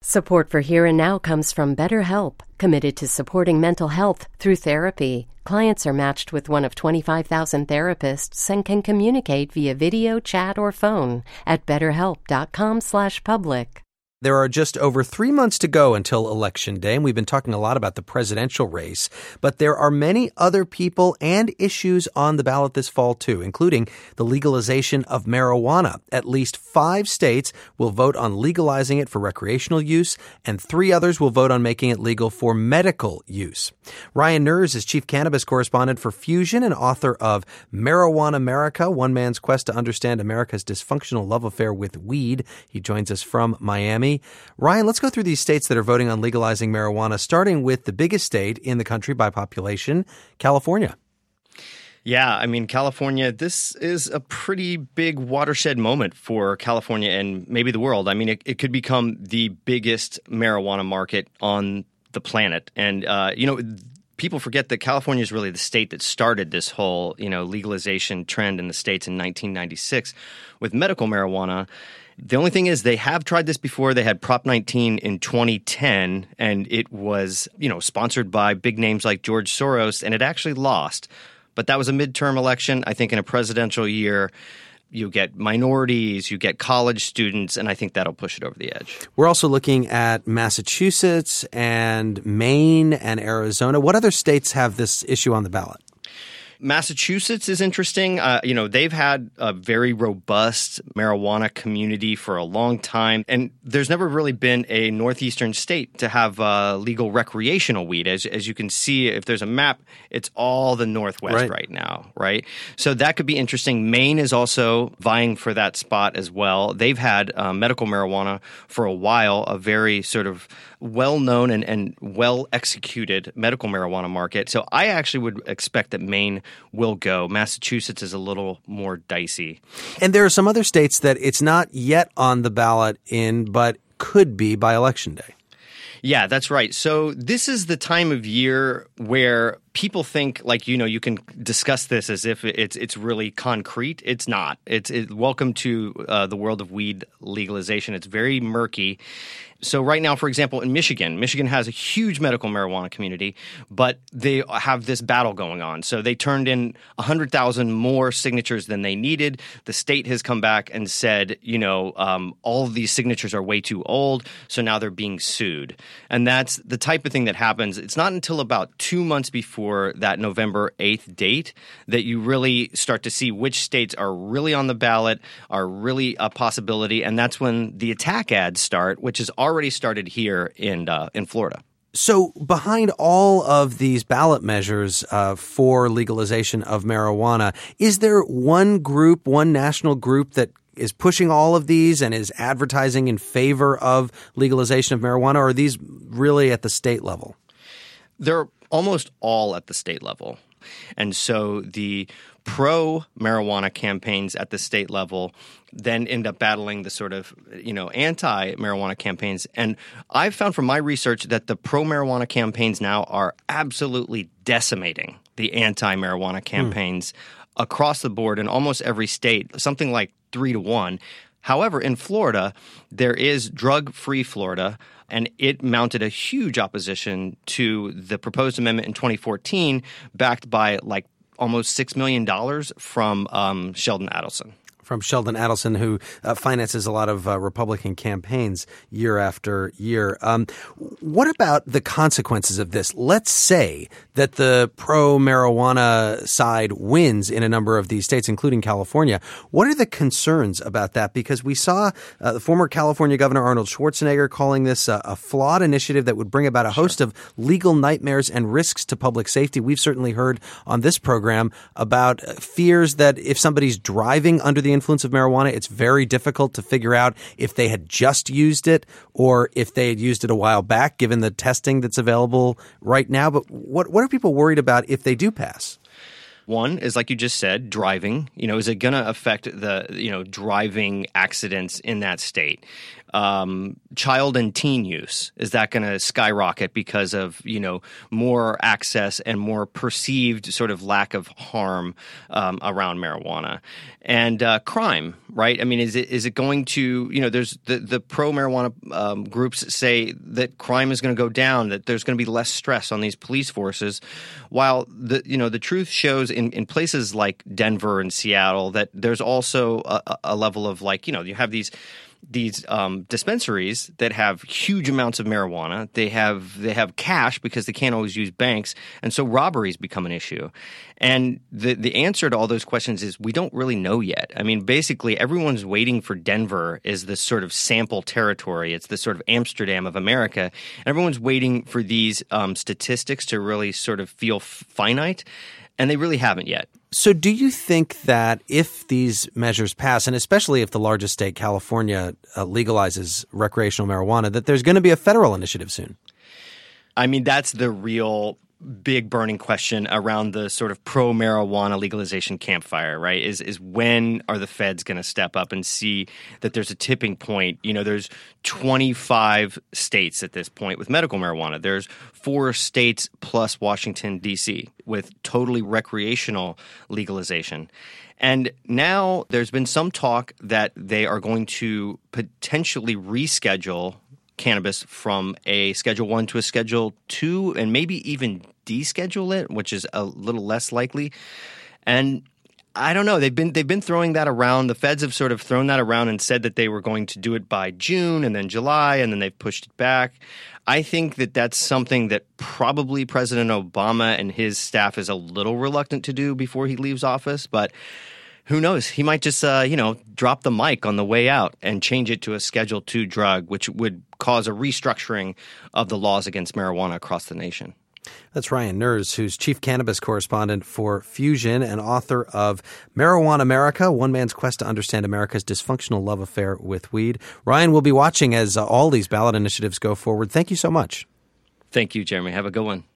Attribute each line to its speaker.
Speaker 1: Support for Here and Now comes from BetterHelp, committed to supporting mental health through therapy. Clients are matched with one of 25,000 therapists and can communicate via video, chat, or phone at betterhelp.com/public.
Speaker 2: There are just over 3 months to go until Election Day, and we've been talking a lot about the presidential race. But there are many other people and issues on the ballot this fall, too, including the legalization of marijuana. At least 5 states will vote on legalizing it for recreational use, and 3 others will vote on making it legal for medical use. Ryan Nurse is chief cannabis correspondent for Fusion and author of Marijuana America, One Man's Quest to Understand America's Dysfunctional Love Affair with Weed. He joins us from Miami. Ryan, let's go through these states that are voting on legalizing marijuana, starting with the biggest state in the country by population, California.
Speaker 3: Yeah, I mean, California, this is a pretty big watershed moment for California and maybe the world. I mean, it could become the biggest marijuana market on the planet. And, people forget that California is really the state that started this whole, legalization trend in the states in 1996 with medical marijuana. The only thing is they have tried this before. They had Prop 19 in 2010, and it was, sponsored by big names like George Soros, and it actually lost. But that was a midterm election. I think in a presidential year, you get minorities, you get college students, and I think that'll push it over the edge. We're also looking at Massachusetts and Maine and Arizona. What other states have this issue on the ballot? Massachusetts is interesting. They've had a very robust marijuana community for a long time, and there's never really been a northeastern state to have legal recreational weed. As you can see, if there's a map, it's all the Northwest right now, right? So that could be interesting. Maine is also vying for that spot as well. They've had medical marijuana for a while, a very sort of well-known and well-executed medical marijuana market. So I actually would expect that Maine will go. Massachusetts is a little more dicey. And there are some other states that it's not yet on the ballot but could be by Election Day. Yeah, that's right. So this is the time of year where people think you can discuss this as if it's really concrete. It's not. Welcome to the world of weed legalization. It's very murky. So right now, for example, in Michigan has a huge medical marijuana community, but they have this battle going on. So they turned in 100,000 more signatures than they needed. The state has come back and said, all of these signatures are way too old, so now they're being sued. And that's the type of thing that happens. It's not until about 2 months before that November 8th date that you really start to see which states are really on the ballot, are really a possibility, and that's when the attack ads start, which is already started here in Florida. So behind all of these ballot measures for legalization of marijuana, is there one national group that is pushing all of these and is advertising in favor of legalization of marijuana, or are these really at the state level? They're almost all at the state level. And so the pro-marijuana campaigns at the state level then end up battling the sort of, anti-marijuana campaigns. And I've found from my research that the pro-marijuana campaigns now are absolutely decimating the anti-marijuana campaigns across the board in almost every state, something like 3-1. However, in Florida, there is Drug-Free Florida, and it mounted a huge opposition to the proposed amendment in 2014, backed by almost $6 million from Sheldon Adelson. From Sheldon Adelson, who finances a lot of Republican campaigns year after year. What about the consequences of this? Let's say that the pro-marijuana side wins in a number of these states, including California. What are the concerns about that? Because we saw the former California Governor Arnold Schwarzenegger calling this a flawed initiative that would bring about a host of legal nightmares and risks to public safety. We've certainly heard on this program about fears that if somebody's driving under the influence of marijuana, it's very difficult to figure out if they had just used it or if they had used it a while back, given the testing that's available right now. But what are people worried about if they do pass? One is, like you just said, driving. Is it going to affect the, driving accidents in that state? child and teen use? Is that going to skyrocket because of, more access and more perceived sort of lack of harm around marijuana? And crime, right? I mean, is it going to, there's the pro-marijuana groups say that crime is going to go down, that there's going to be less stress on these police forces, while the truth shows in places like Denver and Seattle that there's also a level of you have these dispensaries that have huge amounts of marijuana. They have cash because they can't always use banks, and so robberies become an issue. And the answer to all those questions is we don't really know yet. I mean, basically, everyone's waiting for Denver is this sort of sample territory. It's this sort of Amsterdam of America. And everyone's waiting for these statistics to really sort of feel finite, and they really haven't yet.
Speaker 2: So do you think that if these measures pass, and especially if the largest state, California, legalizes recreational marijuana, that there's going to be a federal initiative soon?
Speaker 3: I mean, that's the real big burning question around the sort of pro-marijuana legalization campfire, right? Is when are the feds going to step up and see that there's a tipping point? There's 25 states at this point with medical marijuana. There's 4 states plus Washington, D.C. with totally recreational legalization. And now there's been some talk that they are going to potentially reschedule cannabis from a Schedule 1 to a Schedule 2 and maybe even deschedule it, which is a little less likely. And I don't know. They've been throwing that around. The feds have sort of thrown that around and said that they were going to do it by June and then July, and then they've pushed it back. I think that that's something that probably President Obama and his staff is a little reluctant to do before he leaves office, but who knows? He might just, drop the mic on the way out and change it to a Schedule 2 drug, which would cause a restructuring of the laws against marijuana across the nation.
Speaker 2: That's Ryan Nurse, who's chief cannabis correspondent for Fusion and author of Marijuana America, One Man's Quest to Understand America's Dysfunctional Love Affair with Weed. Ryan, we'll be watching as all these ballot initiatives go forward. Thank you so much.
Speaker 3: Thank you, Jeremy. Have a good one.